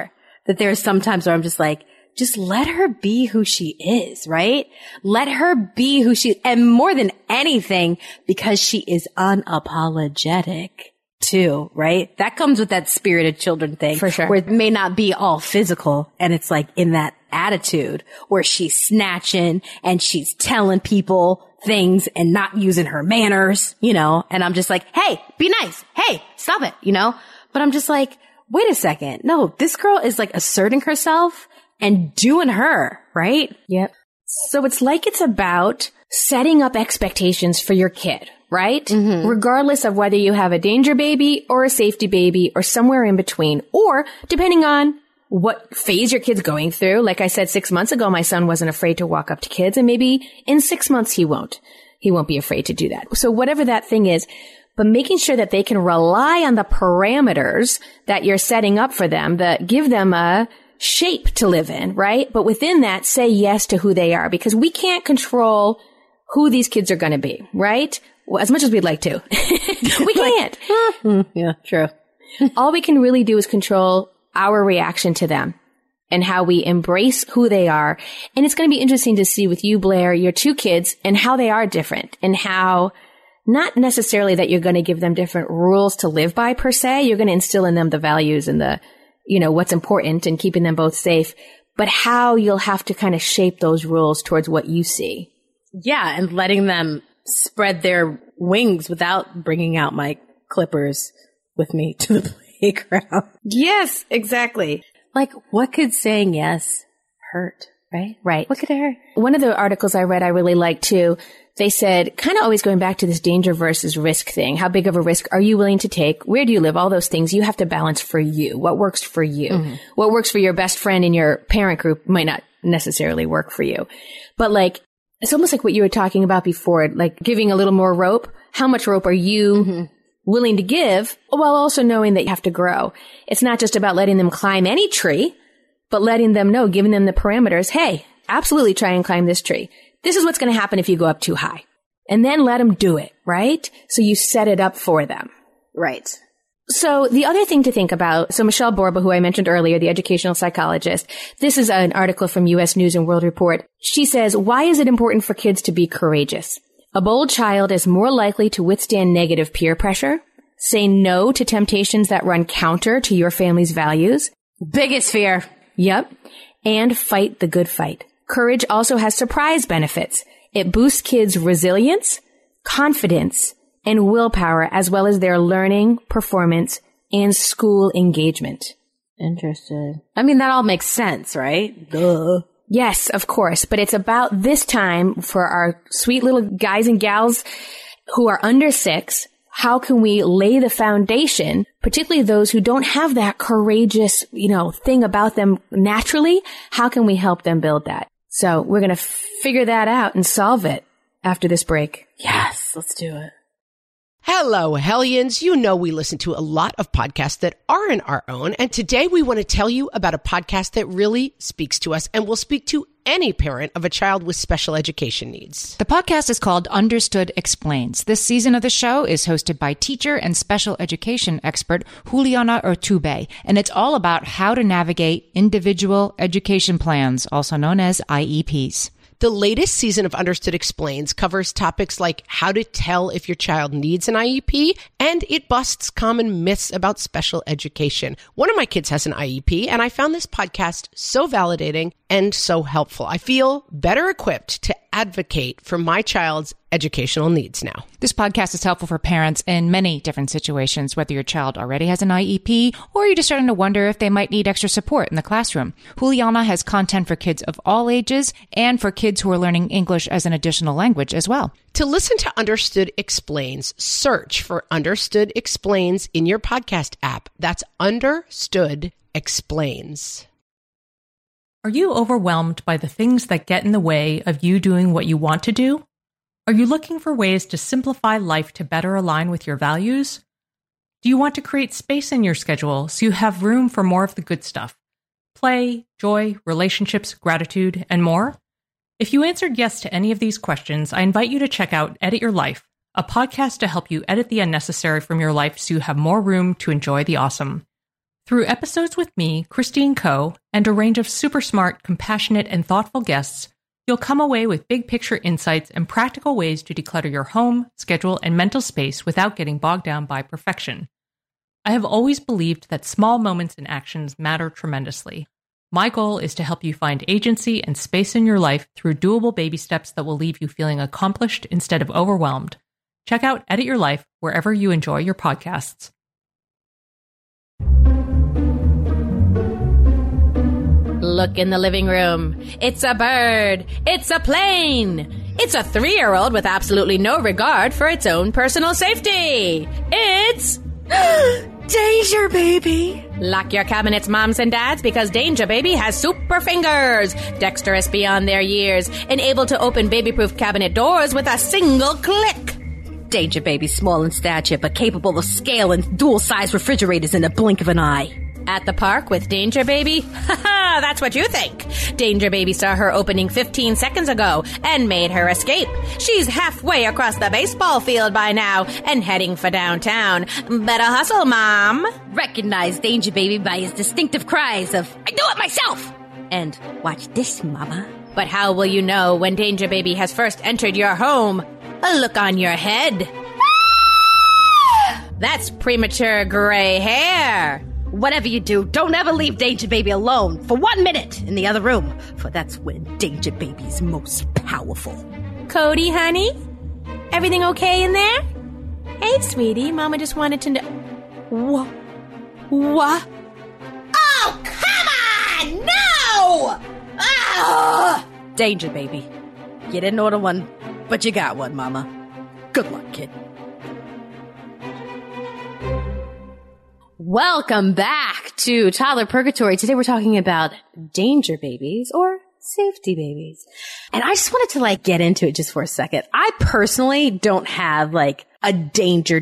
that there's sometimes where I'm just like, just let her be who she is, right? Let her be who she, and more than anything, because she is unapologetic too, right? That comes with that spirited children thing. For sure. Where it may not be all physical, and it's like in that attitude where she's snatching and she's telling people things and not using her manners, you know, and I'm just like, hey, be nice. Hey, stop it, you know? But I'm just like, wait a second. No, this girl is like asserting herself and doing her, right? Yep. So it's like it's about setting up expectations for your kid, right? Mm-hmm. Regardless of whether you have a danger baby or a safety baby or somewhere in between, or depending on what phase your kid's going through. Like I said, 6 months ago, my son wasn't afraid to walk up to kids, and maybe in 6 months he won't. He won't be afraid to do that. So whatever that thing is, but making sure that they can rely on the parameters that you're setting up for them that give them a shape to live in, right? But within that, say yes to who they are, because we can't control who these kids are going to be, right? Well, as much as we'd like to. We can't. Yeah, true. All we can really do is control our reaction to them and how we embrace who they are. And it's going to be interesting to see with you, Blair, your two kids, and how they are different, and how not necessarily that you're going to give them different rules to live by per se. You're going to instill in them the values and the, you know, what's important and keeping them both safe, but how you'll have to kind of shape those rules towards what you see. Yeah, and letting them spread their wings without bringing out my clippers with me to the playground. Yes, exactly. Like, what could saying yes hurt, right? Right. What could it hurt? One of the articles I read I really liked too, they said, kind of always going back to this danger versus risk thing. How big of a risk are you willing to take? Where do you live? All those things you have to balance for you. What works for you? Mm-hmm. What works for your best friend in your parent group might not necessarily work for you. But like, it's almost like what you were talking about before, like giving a little more rope. How much rope are you willing to give, while also knowing that you have to grow? It's not just about letting them climb any tree, but letting them know, giving them the parameters. Hey, absolutely try and climb this tree. This is what's going to happen if you go up too high. And then let them do it, right? So you set it up for them. Right. So the other thing to think about, so Michelle Borba, who I mentioned earlier, the educational psychologist, this is an article from U.S. News and World Report. She says, why is it important for kids to be courageous? A bold child is more likely to withstand negative peer pressure, say no to temptations that run counter to your family's values. Biggest fear. Yep. And fight the good fight. Courage also has surprise benefits. It boosts kids' resilience, confidence, and willpower, as well as their learning, performance, and school engagement. Interesting. I mean, that all makes sense, right? Duh. Yes, of course. But it's about this time for our sweet little guys and gals who are under 6. How can we lay the foundation, particularly those who don't have that courageous, thing about them naturally? How can we help them build that? So we're going to figure that out and solve it after this break. Yes, let's do it. Hello, Hellions. You know we listen to a lot of podcasts that aren't our own, and today we want to tell you about a podcast that really speaks to us and will speak to any parent of a child with special education needs. The podcast is called Understood Explains. This season of the show is hosted by teacher and special education expert Juliana Urtubey, and it's all about how to navigate individual education plans, also known as IEPs. The latest season of Understood Explains covers topics like how to tell if your child needs an IEP, and it busts common myths about special education. One of my kids has an IEP, and I found this podcast so validating and so helpful. I feel better equipped to advocate for my child's educational needs now. This podcast is helpful for parents in many different situations, whether your child already has an IEP or you're just starting to wonder if they might need extra support in the classroom. Juliana has content for kids of all ages and for kids who are learning English as an additional language as well. To listen to Understood Explains, search for Understood Explains in your podcast app. That's Understood Explains. Are you overwhelmed by the things that get in the way of you doing what you want to do? Are you looking for ways to simplify life to better align with your values? Do you want to create space in your schedule so you have room for more of the good stuff? Play, joy, relationships, gratitude, and more? If you answered yes to any of these questions, I invite you to check out Edit Your Life, a podcast to help you edit the unnecessary from your life so you have more room to enjoy the awesome. Through episodes with me, Christine Coe, and a range of super smart, compassionate, and thoughtful guests, you'll come away with big picture insights and practical ways to declutter your home, schedule, and mental space without getting bogged down by perfection. I have always believed that small moments and actions matter tremendously. My goal is to help you find agency and space in your life through doable baby steps that will leave you feeling accomplished instead of overwhelmed. Check out Edit Your Life wherever you enjoy your podcasts. Look in the living room. It's a bird. It's a plane. It's a 3-year-old with absolutely no regard for its own personal safety. It's Danger Baby. Lock your cabinets, moms and dads, because Danger Baby has super fingers, dexterous beyond their years, and able to open baby-proof cabinet doors with a single click. Danger Baby's small in stature, but capable of scaling dual-size refrigerators in the blink of an eye. At the park with Danger Baby? Haha, that's what you think. Danger Baby saw her opening 15 seconds ago and made her escape. She's halfway across the baseball field by now and heading for downtown. Better hustle, Mom. Recognize Danger Baby by his distinctive cries of, "I do it myself!" And, "Watch this, Mama." But how will you know when Danger Baby has first entered your home? A look on your head. That's premature gray hair. Whatever you do, don't ever leave Danger Baby alone for 1 minute in the other room, for that's when Danger Baby's most powerful. Cody, honey? Everything okay in there? Hey, sweetie, Mama just wanted to know... What? Oh, come on! No! Ah! Danger Baby. You didn't order one, but you got one, Mama. Good luck, kid. Welcome back to Toddler Purgatory. Today we're talking about danger babies or safety babies. And I just wanted to get into it just for a second. I personally don't have a danger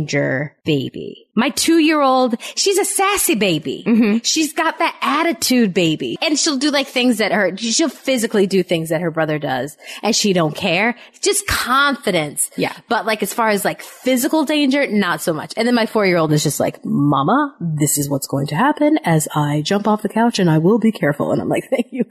baby. My 2-year-old, she's a sassy baby. Mm-hmm. She's got that attitude baby. And she'll do things that she'll physically do things that her brother does. And she don't care. Just confidence. Yeah. But as far as physical danger, not so much. And then my 4-year-old is just Mama, this is what's going to happen as I jump off the couch and I will be careful. And I'm like, thank you.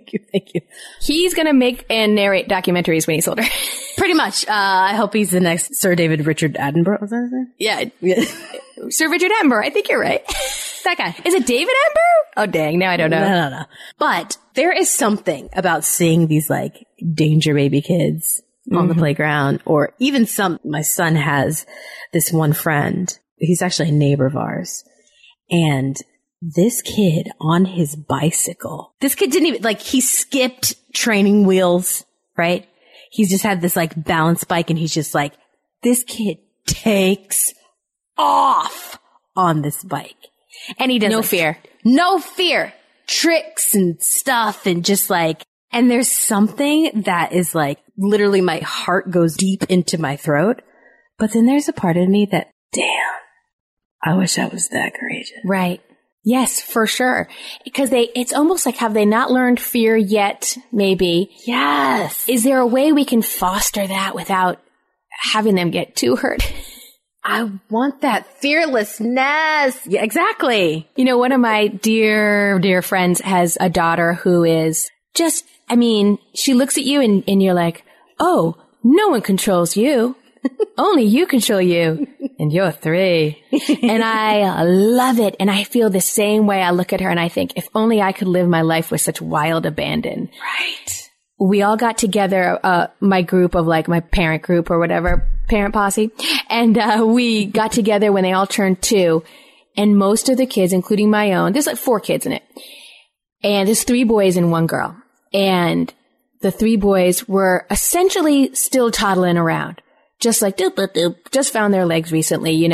He's gonna make and narrate documentaries when he's older. Pretty much. I hope he's the next Sir David Richard Attenborough. Was that his name? Yeah. Sir Richard Attenborough. I think you're right. That guy. Is it David Attenborough? Oh, dang. Now I don't know. No. But there is something about seeing these danger baby kids on the playground, or even my son has this one friend. He's actually a neighbor of ours. And this kid on his bicycle, this kid didn't even, he skipped training wheels, right? He's just had this balance bike, and he's just this kid takes off on this bike. And he does no fear, tricks and stuff, and just and there's something that is literally my heart goes deep into my throat. But then there's a part of me that, damn, I wish I was that courageous. Right. Yes, for sure. Because it's almost have they not learned fear yet, maybe? Yes. Is there a way we can foster that without having them get too hurt? I want that fearlessness. Yeah, exactly. One of my dear friends has a daughter who is just, she looks at you and you're like, oh, no one controls you. Only you control you. And you're 3. And I love it. And I feel the same way. I look at her and I think, if only I could live my life with such wild abandon. Right. We all got together, my group of my parent group or whatever, parent posse. And, we got together when they all turned 2. And most of the kids, including my own, there's 4 kids in it. And there's 3 boys and 1 girl. And the 3 boys were essentially still toddling around. Just doop, doop, doop, just found their legs recently,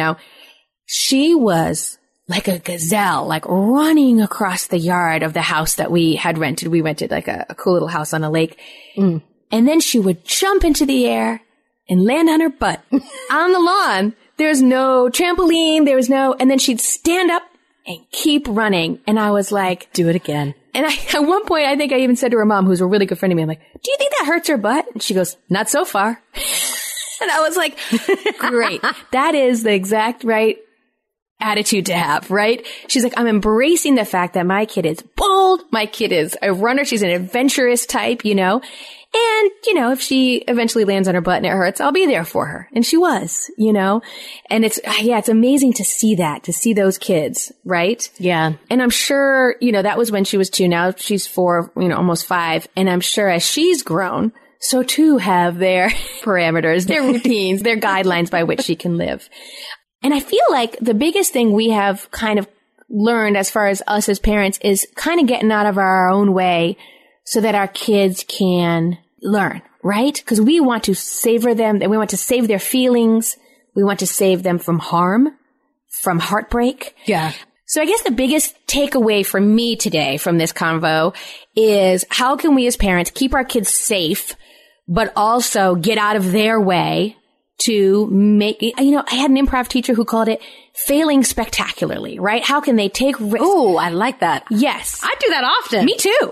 She was like a gazelle, running across the yard of the house that we had rented. We rented a cool little house on a lake. Mm. And then she would jump into the air and land on her butt on the lawn. There's no trampoline. And then she'd stand up and keep running. And I was like, do it again. And at one point, I think I even said to her mom, who's a really good friend of me, I'm like, do you think that hurts her butt? And she goes, not so far. And I was like, great. That is the exact right attitude to have, right? She's like, I'm embracing the fact that my kid is bold. My kid is a runner. She's an adventurous type, you know? And, you know, if she eventually lands on her butt and it hurts, I'll be there for her. And she was, you know? And it's amazing to see that, to see those kids, right? Yeah. And I'm sure, you know, that was when she was 2. Now she's 4, you know, almost 5. And I'm sure as she's grown, so too have their parameters, their routines, their guidelines by which she can live. And I feel like the biggest thing we have kind of learned as far as us as parents is kind of getting out of our own way so that our kids can learn, right? Because we want to savor them, and we want to save their feelings. We want to save them from harm, from heartbreak. Yeah. So I guess the biggest takeaway for me today from this convo is how can we as parents keep our kids safe, but also get out of their way to make, you know, I had an improv teacher who called it failing spectacularly, right? How can they take risks? Oh, I like that. Yes. I do that often. Me too.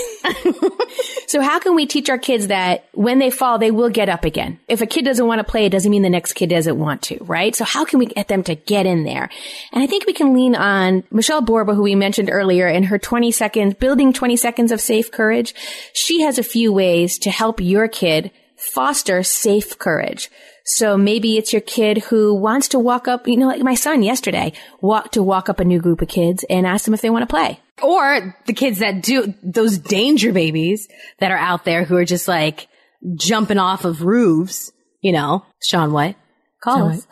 So how can we teach our kids that when they fall, they will get up again? If a kid doesn't want to play, it doesn't mean the next kid doesn't want to, right? So how can we get them to get in there? And I think we can lean on Michelle Borba, who we mentioned earlier, in her building 20 seconds of safe courage. She has a few ways to help your kid foster safe courage. So maybe it's your kid who wants to walk up, you know, like my son yesterday, walk up a new group of kids and ask them if they want to play. Or the kids that do those danger babies that are out there who are just like jumping off of roofs, you know, Sean White, call us.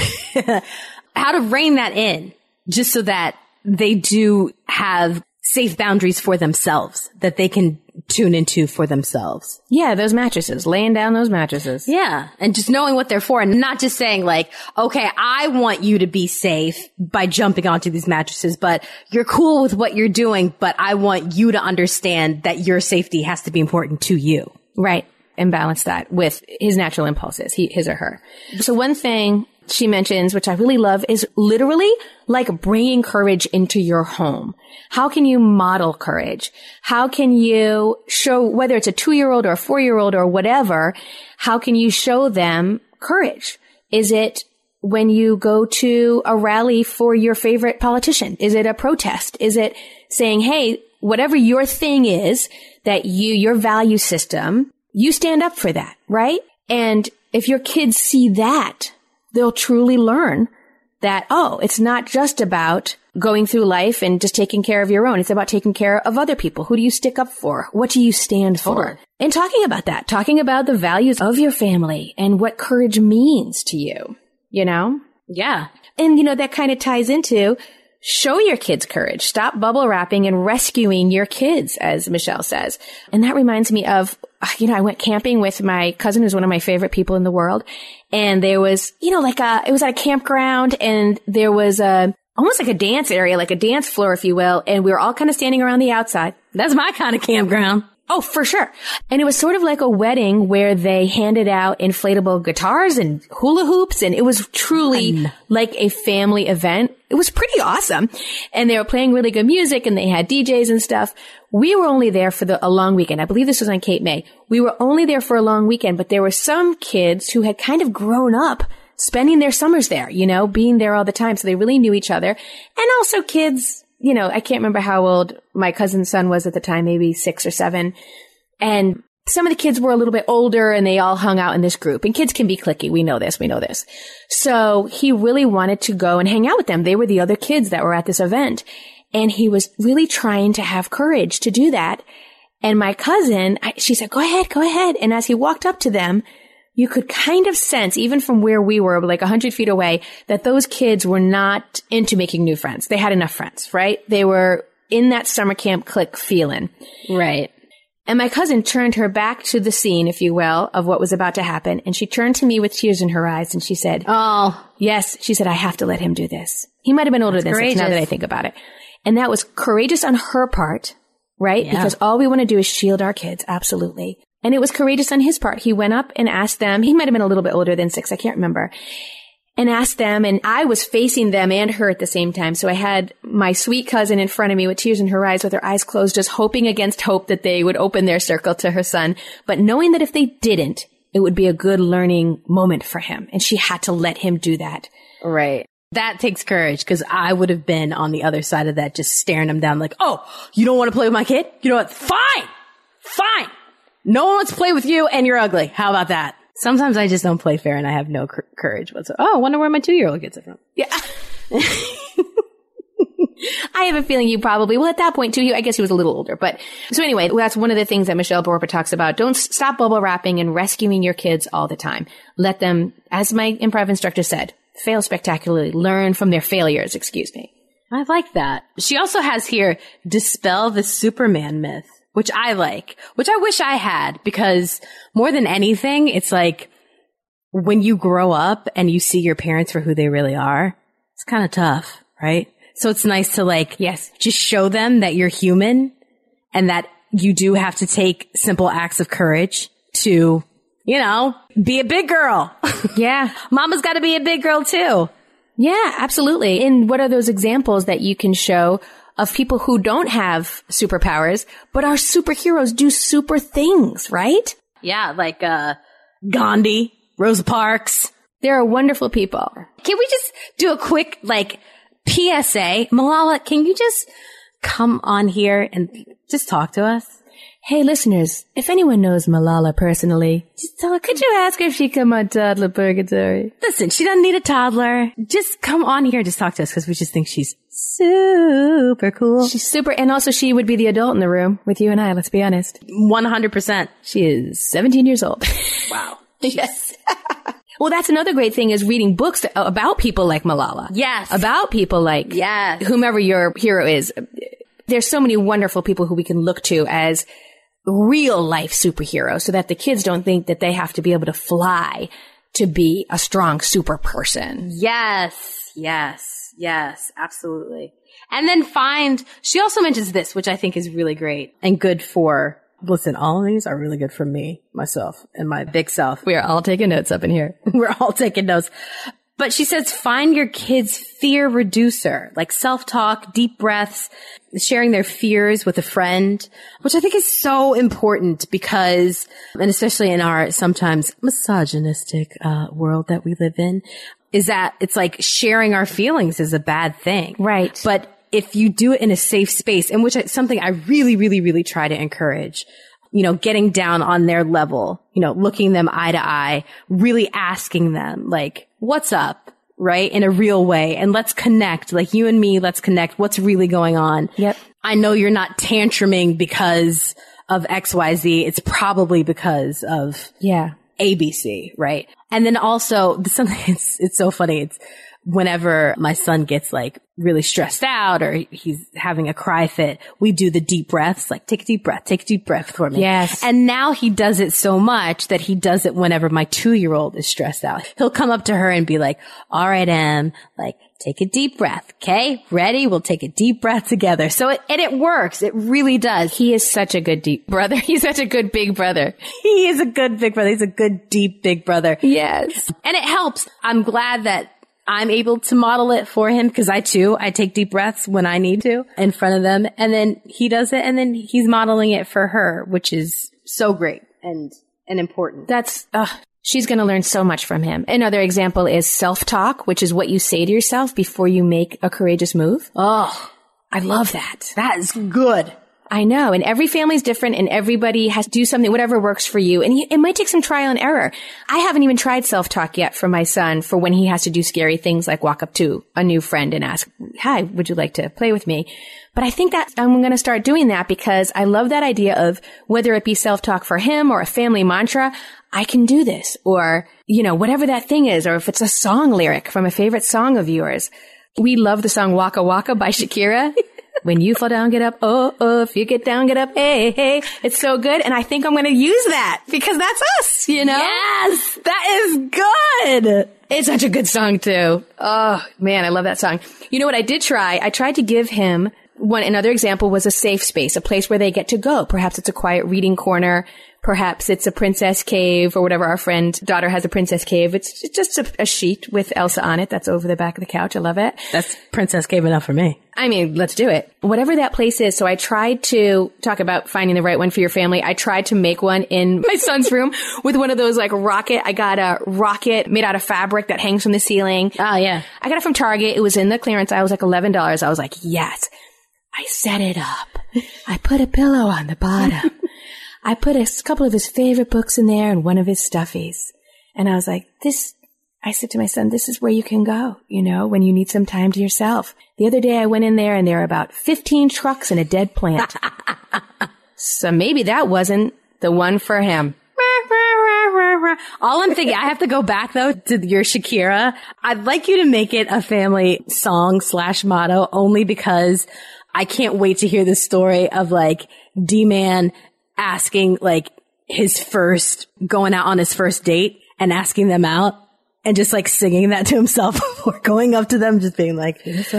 How to rein that in just so that they do have safe boundaries for themselves that they can tune into for themselves. Yeah, those mattresses, laying down those mattresses. Yeah. And just knowing what they're for and not just saying like, okay, I want you to be safe by jumping onto these mattresses, but you're cool with what you're doing, but I want you to understand that your safety has to be important to you. Right. And balance that with his natural impulses, his or her. So one thing she mentions, which I really love, is literally like bringing courage into your home. How can you model courage? How can you show, whether it's a 2-year-old or a 4-year-old or whatever, how can you show them courage? Is it when you go to a rally for your favorite politician? Is it a protest? Is it saying, hey, whatever your thing is that your value system, you stand up for that, right? And if your kids see that, they'll truly learn that, oh, it's not just about going through life and just taking care of your own. It's about taking care of other people. Who do you stick up for? What do you stand for? And talking about that, talking about the values of your family and what courage means to you, you know? Yeah. And, you know, that kind of ties into show your kids courage. Stop bubble wrapping and rescuing your kids, as Michelle says. And that reminds me of, you know, I went camping with my cousin, who's one of my favorite people in the world. And there was, you know, it was at a campground and there was almost like a dance area, like a dance floor, if you will. And we were all kind of standing around the outside. That's my kind of campground. Oh, for sure. And it was sort of like a wedding where they handed out inflatable guitars and hula hoops. And it was truly like a family event. It was pretty awesome. And they were playing really good music and they had DJs and stuff. We were only there for a long weekend. I believe this was on Cape May. We were only there for a long weekend, but there were some kids who had kind of grown up spending their summers there, you know, being there all the time. So they really knew each other. And also kids, you know, I can't remember how old my cousin's son was at the time, maybe 6 or 7. And some of the kids were a little bit older and they all hung out in this group. And kids can be cliquey. We know this. So he really wanted to go and hang out with them. They were the other kids that were at this event. And he was really trying to have courage to do that. And my cousin, she said, go ahead. And as he walked up to them, you could kind of sense, even from where we were, like 100 feet away, that those kids were not into making new friends. They had enough friends, right? They were in that summer camp clique feeling. Right. And my cousin turned her back to the scene, if you will, of what was about to happen. And she turned to me with tears in her eyes and she said, oh, yes. She said, I have to let him do this. He might have been older than 6 now that I think about it. And that was courageous on her part, right? Yeah. Because all we want to do is shield our kids. Absolutely. And it was courageous on his part. He went up and asked them, he might have been a little bit older than 6, I can't remember, and asked them, and I was facing them and her at the same time. So I had my sweet cousin in front of me with tears in her eyes, with her eyes closed, just hoping against hope that they would open their circle to her son, but knowing that if they didn't, it would be a good learning moment for him. And she had to let him do that. Right. That takes courage, because I would have been on the other side of that, just staring them down like, oh, you don't want to play with my kid? You know what? Fine. No one wants to play with you and you're ugly. How about that? Sometimes I just don't play fair and I have no courage whatsoever. Oh, I wonder where my 2-year-old gets it from. Yeah. I have a feeling you probably, well, at that point too, I guess he was a little older. But so anyway, that's one of the things that Michelle Borba talks about. Don't stop bubble wrapping and rescuing your kids all the time. Let them, as my improv instructor said, fail spectacularly, learn from their failures, excuse me. I like that. She also has here, dispel the Superman myth, which I like, which I wish I had, because more than anything, it's like when you grow up and you see your parents for who they really are, it's kind of tough, right? So it's nice to like, yes, just show them that you're human and that you do have to take simple acts of courage to, you know, be a big girl. Yeah. Mama's got to be a big girl too. Yeah, absolutely. And what are those examples that you can show of people who don't have superpowers, but are superheroes, do super things, right? Yeah, like Gandhi, Rosa Parks. There are wonderful people. Can we just do a quick, like, PSA? Malala, can you just come on here and just talk to us? Hey, listeners, if anyone knows Malala personally, just tell her, could you ask her if she'd come on Toddler Purgatory? Listen, she doesn't need a toddler. Just come on here and just talk to us, because we just think she's super cool. She's super, and also she would be the adult in the room with you and I, let's be honest. 100%. She is 17 years old. Wow. Yes. Well, that's another great thing, is reading books about people like Malala. Yes. About people like whomever your hero is. There's so many wonderful people who we can look to as real life superheroes, so that the kids don't think that they have to be able to fly to be a strong super person. Yes, absolutely. And then she also mentions this, which I think is really great and good for, listen, all of these are really good for me, myself, and my big self. We are all taking notes up in here. We're all taking notes. But she says, find your kids' fear reducer, like self-talk, deep breaths, sharing their fears with a friend, which I think is so important because, and especially in our sometimes misogynistic world that we live in, is that it's like sharing our feelings is a bad thing. Right. But if you do it in a safe space, in which it's something I really, really, really try to encourage, you know, getting down on their level, you know, looking them eye to eye, really asking them like, what's up, right? In a real way. And let's connect, like you and me, let's connect. What's really going on? Yep. I know you're not tantruming because of XYZ. It's probably because of ABC, right? And then also something, it's so funny. It's whenever my son gets like really stressed out or he's having a cry fit, we do the deep breaths, like take a deep breath for me. Yes. And now he does it so much that he does it whenever my 2-year-old is stressed out. He'll come up to her and be like, all right, Em, like take a deep breath. Okay. Ready? We'll take a deep breath together. So it works. It really does. He is such a good deep brother. He's such a good big brother. He is a good big brother. He's a good deep big brother. Yes. And it helps. I'm glad that I'm able to model it for him, because I take deep breaths when I need to in front of them, and then he does it, and then he's modeling it for her, which is so great and important. That's, she's going to learn so much from him. Another example is self-talk, which is what you say to yourself before you make a courageous move. Oh, I love that. That is good. I know. And every family's different and everybody has to do something, whatever works for you. And it might take some trial and error. I haven't even tried self-talk yet for my son for when he has to do scary things like walk up to a new friend and ask, hi, would you like to play with me? But I think that I'm going to start doing that because I love that idea of whether it be self-talk for him or a family mantra, I can do this, or, you know, whatever that thing is, or if it's a song lyric from a favorite song of yours. We love the song Waka Waka by Shakira. When you fall down, get up. Oh, oh, if you get down, get up. Hey, hey. It's so good. And I think I'm going to use that because that's us, you know? Yes, that is good. It's such a good song too. Oh man, I love that song. You know what I did try? I tried to give him Another example was a safe space, a place where they get to go. Perhaps it's a quiet reading corner. Perhaps it's a princess cave or whatever. Our friend daughter has a princess cave. It's just a sheet with Elsa on it. That's over the back of the couch. I love it. That's princess cave enough for me. I mean, let's do it. Whatever that place is. So I tried to talk about finding the right one for your family. I tried to make one in my son's room with one of those like rocket. I got a rocket made out of fabric that hangs from the ceiling. Oh, yeah. I got it from Target. It was in the clearance aisle. It was like $11. I was like, yes. I set it up. I put a pillow on the bottom. I put a couple of his favorite books in there and one of his stuffies. And I was like, I said to my son, this is where you can go, when you need some time to yourself. The other day I went in there and there were about 15 trucks and a dead plant. So maybe that wasn't the one for him. All I'm thinking, I have to go back though to your Shakira. I'd like you to make it a family song / motto only because I can't wait to hear the story of like D-Man asking like going out on his first date and asking them out and just like singing that to himself before going up to them, just being like, it's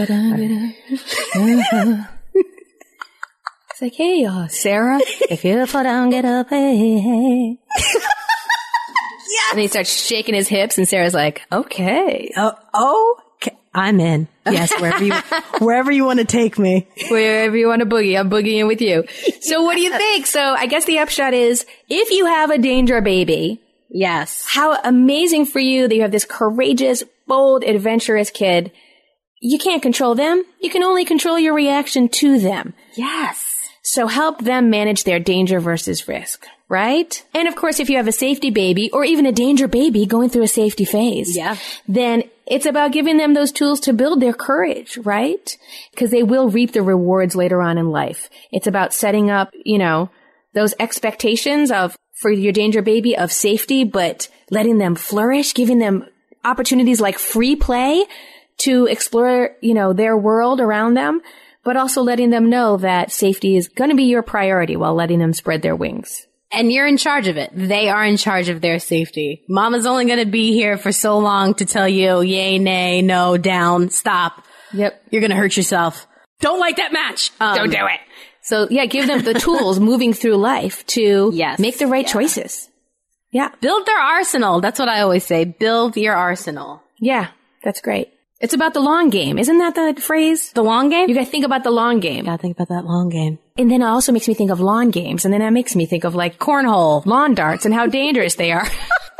like, hey, Sarah, if you fall down, get up, hey. Yes. And he starts shaking his hips and Sarah's like, okay. Okay. I'm in. Yes, wherever you want to take me. Wherever you want to boogie, I'm boogieing with you. So what do you think? So I guess the upshot is, if you have a danger baby, yes, how amazing for you that you have this courageous, bold, adventurous kid. You can't control them. You can only control your reaction to them. Yes. So help them manage their danger versus risk, right? And of course, if you have a safety baby or even a danger baby going through a safety phase, then it's about giving them those tools to build their courage, right? Because they will reap the rewards later on in life. It's about setting up, those expectations for your danger baby of safety, but letting them flourish, giving them opportunities like free play to explore, their world around them, but also letting them know that safety is going to be your priority while letting them spread their wings. And you're in charge of it. They are in charge of their safety. Mama's only going to be here for so long to tell you, yay, nay, no, down, stop. Yep. You're going to hurt yourself. Don't like that match. Don't do it. So give them the tools moving through life to make the right choices. Yeah. Build their arsenal. That's what I always say. Build your arsenal. Yeah. That's great. It's about the long game. Isn't that the phrase? The long game? You gotta think about the long game. Gotta think about that long game. And then it also makes me think of lawn games. And then that makes me think of like cornhole, lawn darts, and how dangerous they are.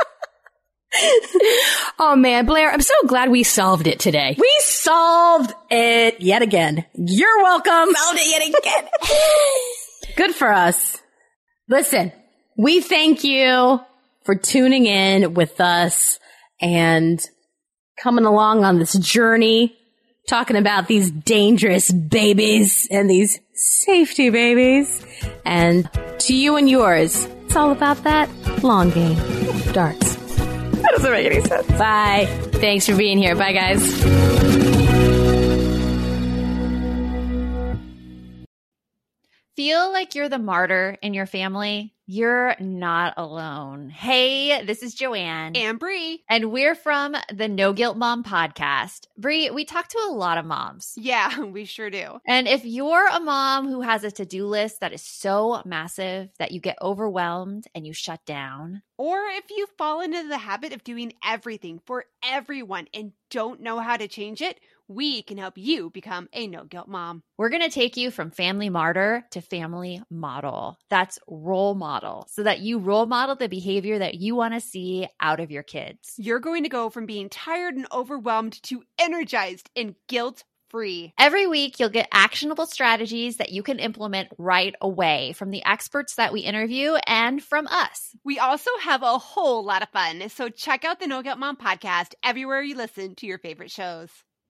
Oh man, Blair, I'm so glad we solved it today. We solved it yet again. You're welcome. Solved it yet again. Good for us. Listen, we thank you for tuning in with us and coming along on this journey, talking about these dangerous babies and these safety babies. And to you and yours, it's all about that long game. Darts. That doesn't make any sense. Bye. Thanks for being here. Bye, guys. Feel like you're the martyr in your family? You're not alone. Hey, this is Joanne. And Bree. And we're from the No Guilt Mom podcast. Bree, we talk to a lot of moms. Yeah, we sure do. And if you're a mom who has a to-do list that is so massive that you get overwhelmed and you shut down, or if you fall into the habit of doing everything for everyone and don't know how to change it, we can help you become a no-guilt mom. we're going to take you from family martyr to family model. That's role model, so that you role model the behavior that you want to see out of your kids. You're going to go from being tired and overwhelmed to energized and guilt-free. Every week, you'll get actionable strategies that you can implement right away from the experts that we interview and from us. We also have a whole lot of fun, so check out the No Guilt Mom podcast everywhere you listen to your favorite shows.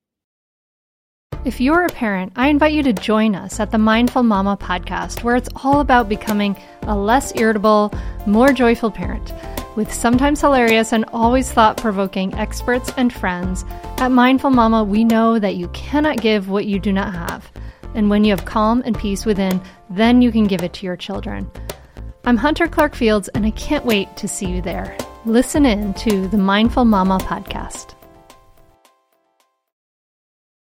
If you're a parent, I invite you to join us at the Mindful Mama podcast, where it's all about becoming a less irritable, more joyful parent. With sometimes hilarious and always thought-provoking experts and friends, at Mindful Mama, we know that you cannot give what you do not have. And when you have calm and peace within, then you can give it to your children. I'm Hunter Clark Fields, and I can't wait to see you there. Listen in to the Mindful Mama podcast.